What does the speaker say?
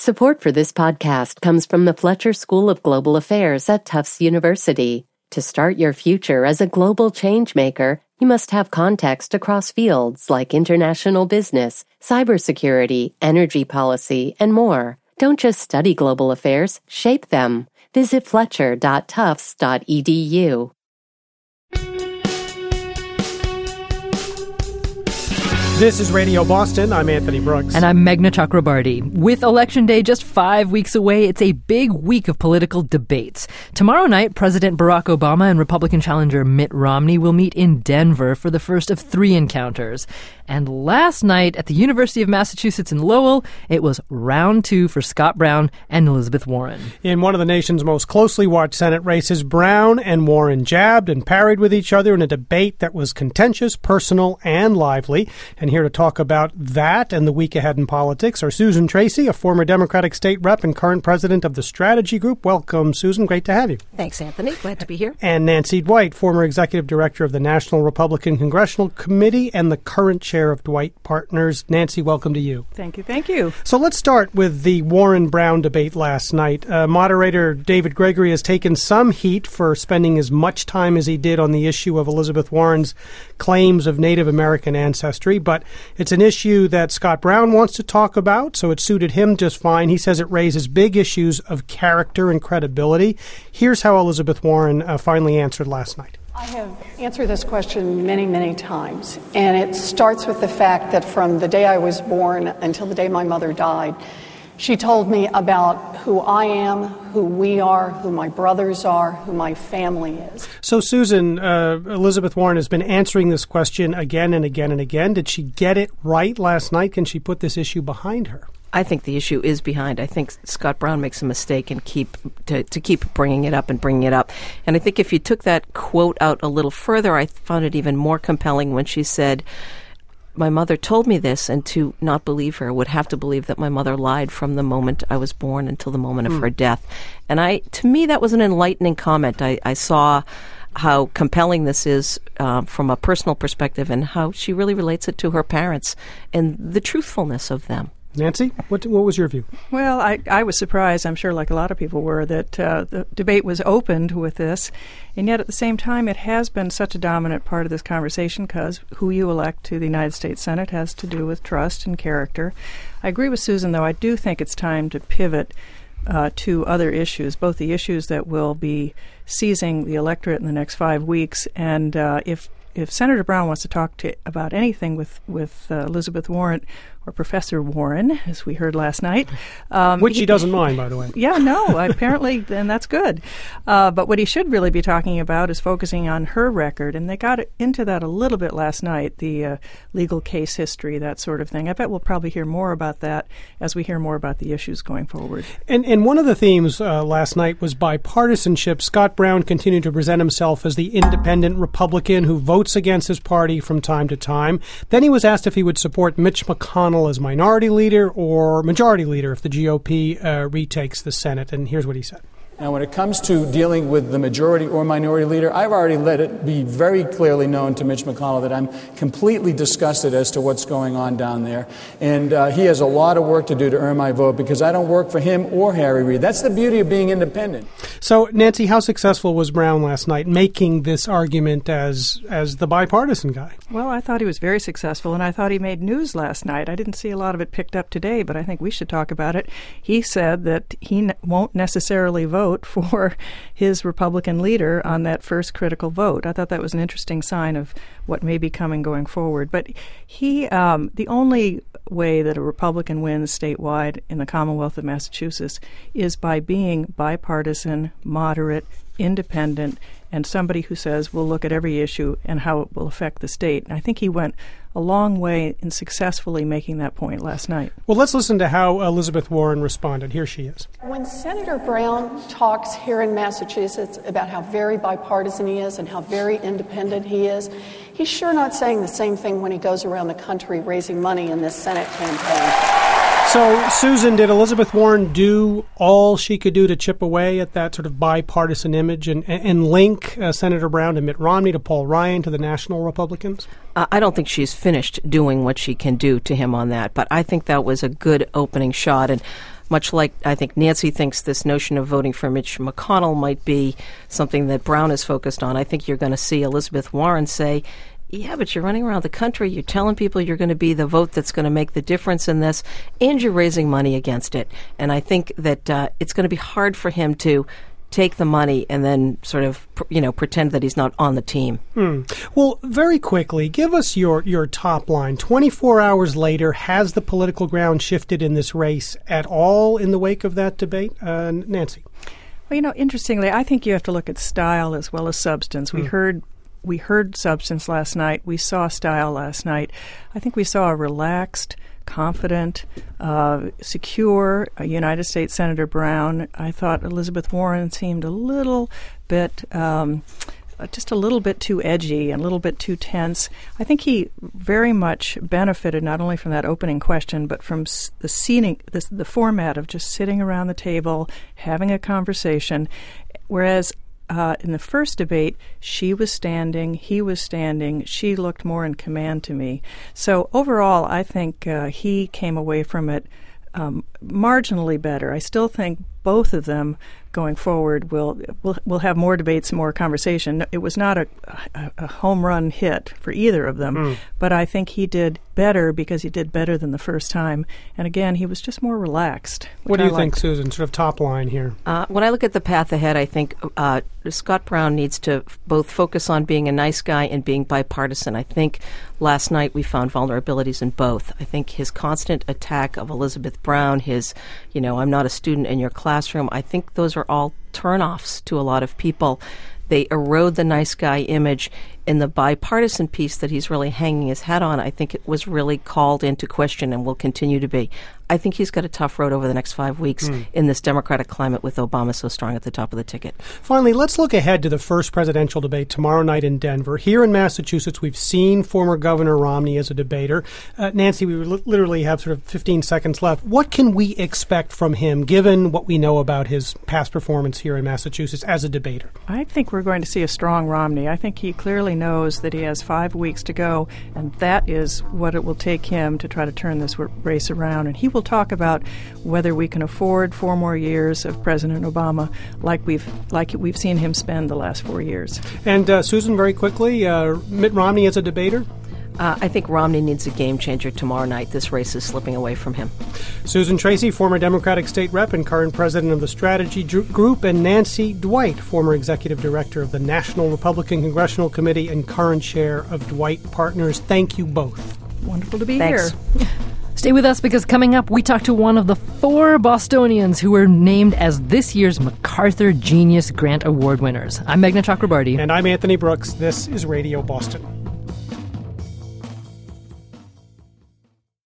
Support for this podcast comes from the Fletcher School of Global Affairs at Tufts University. To start your future as a global changemaker, you must have context across fields like international business, cybersecurity, energy policy, and more. Don't just study global affairs, shape them. Visit fletcher.tufts.edu. This is Radio Boston. I'm Anthony Brooks. And I'm Meghna Chakrabarty. With Election Day just 5 weeks away, it's a big week of political debates. Tomorrow night, President Barack Obama and Republican challenger Mitt Romney will meet in Denver for the first of 3 encounters. And last night at the University of Massachusetts in Lowell, it was round 2 for Scott Brown and Elizabeth Warren. In one of the nation's most closely watched Senate races, Brown and Warren jabbed and parried with each other in a debate that was contentious, personal, and lively. And here to talk about that and the week ahead in politics are Susan Tracy, a former Democratic state rep and current president of the Strategy Group. Welcome, Susan. Great to have you. Thanks, Anthony. Glad to be here. And Nancy Dwight, former executive director of the National Republican Congressional Committee and the current chair of Dwight Partners. Nancy, welcome to you. Thank you. Thank you. So let's start with the Warren-Brown debate last night. Moderator David Gregory has taken some heat for spending as much time as he did on the issue of Elizabeth Warren's claims of Native American ancestry, but it's an issue that Scott Brown wants to talk about, so it suited him just fine. He says it raises big issues of character and credibility. Here's how Elizabeth Warren finally answered last night. I have answered this question many, many times, and it starts with the fact that from the day I was born until the day my mother died, she told me about who I am, who we are, who my brothers are, who my family is. So, Susan, Elizabeth Warren has been answering this question again and again and again. Did she get it right last night? Can she put this issue behind her? I think the issue is behind. I think Scott Brown makes a mistake and keep bringing it up. And I think if you took that quote out a little further, I found it even more compelling when she said, my mother told me this, and to not believe her would have to believe that my mother lied from the moment I was born until the moment of her death. And to me, that was an enlightening comment. I saw how compelling this is from a personal perspective and how she really relates it to her parents and the truthfulness of them. Nancy, what was your view? Well, I was surprised, I'm sure like a lot of people were, that the debate was opened with this. And yet at the same time, it has been such a dominant part of this conversation because who you elect to the United States Senate has to do with trust and character. I agree with Susan, though. I do think it's time to pivot to other issues, both the issues that will be seizing the electorate in the next 5 weeks. And if Senator Brown wants to talk about anything with Elizabeth Warren or Professor Warren, as we heard last night. Which he doesn't mind, by the way. Yeah, no, apparently, and that's good. But what he should really be talking about is focusing on her record, and they got into that a little bit last night, the legal case history, that sort of thing. I bet we'll probably hear more about that as we hear more about the issues going forward. And one of the themes last night was bipartisanship. Scott Brown continued to present himself as the independent Republican who votes against his party from time to time. Then he was asked if he would support Mitch McConnell as minority leader or majority leader if the GOP retakes the Senate. And here's what he said. Now, when it comes to dealing with the majority or minority leader, I've already let it be very clearly known to Mitch McConnell that I'm completely disgusted as to what's going on down there. And he has a lot of work to do to earn my vote because I don't work for him or Harry Reid. That's the beauty of being independent. So, Nancy, how successful was Brown last night making this argument as the bipartisan guy? Well, I thought he was very successful, and I thought he made news last night. I didn't see a lot of it picked up today, but I think we should talk about it. He said that he won't necessarily vote for his Republican leader on that first critical vote. I thought that was an interesting sign of what may be coming going forward. But the only way that a Republican wins statewide in the Commonwealth of Massachusetts is by being bipartisan, moderate, independent, and somebody who says we'll look at every issue and how it will affect the state. And I think he went a long way in successfully making that point last night. Well, let's listen to how Elizabeth Warren responded. Here she is. When Senator Brown talks here in Massachusetts about how very bipartisan he is and how very independent he is, he's sure not saying the same thing when he goes around the country raising money in this Senate campaign. So, Susan, did Elizabeth Warren do all she could do to chip away at that sort of bipartisan image and link Senator Brown to Mitt Romney, to Paul Ryan, to the National Republicans? I don't think she's finished doing what she can do to him on that, but I think that was a good opening shot. And much like I think Nancy thinks this notion of voting for Mitch McConnell might be something that Brown is focused on, I think you're going to see Elizabeth Warren say, yeah, but you're running around the country, you're telling people you're going to be the vote that's going to make the difference in this, and you're raising money against it. And I think that it's going to be hard for him to take the money and then sort of, pretend that he's not on the team. Well, very quickly, give us your top line. 24 hours later, has the political ground shifted in this race at all in the wake of that debate? Nancy? Well, interestingly, I think you have to look at style as well as substance. We heard substance last night. We saw style last night. I think we saw a relaxed, confident, secure United States Senator Brown. I thought Elizabeth Warren seemed a little bit, just a little bit too edgy and a little bit too tense. I think he very much benefited not only from that opening question, but from the seating, the format of just sitting around the table, having a conversation, whereas in the first debate, she was standing, he was standing. She looked more in command to me. So overall, I think he came away from it marginally better. I still think both of them going forward will have more debates and more conversation. It was not a home run hit for either of them, but I think he did better because he did better than the first time. And again, he was just more relaxed. What do you think, Susan, sort of top line here? When I look at the path ahead, I think Scott Brown needs to both focus on being a nice guy and being bipartisan. I think last night we found vulnerabilities in both. I think his constant attack of Elizabeth Brown, his, I'm not a student in your classroom, I think those are all turnoffs to a lot of people. They erode the nice guy image. In the bipartisan piece that he's really hanging his hat on, I think it was really called into question and will continue to be. I think he's got a tough road over the next 5 weeks in this Democratic climate with Obama so strong at the top of the ticket. Finally, let's look ahead to the first presidential debate tomorrow night in Denver. Here in Massachusetts, we've seen former Governor Romney as a debater. Nancy, we literally have sort of 15 seconds left. What can we expect from him, given what we know about his past performance here in Massachusetts as a debater? I think we're going to see a strong Romney. I think he clearly knows that he has 5 weeks to go, and that is what it will take him to try to turn this race around. And he will talk about whether we can afford 4 more years of President Obama like we've seen him spend the last 4 years. And Susan, very quickly, Mitt Romney as a debater? I think Romney needs a game changer tomorrow night. This race is slipping away from him. Susan Tracy, former Democratic state rep and current president of the Strategy Group, and Nancy Dwight, former executive director of the National Republican Congressional Committee and current chair of Dwight Partners. Thank you both. Wonderful to be Thanks. here. Stay with us because coming up, we talk to one of the 4 Bostonians who were named as this year's MacArthur Genius Grant Award winners. I'm Meghna Chakrabarti. And I'm Anthony Brooks. This is Radio Boston.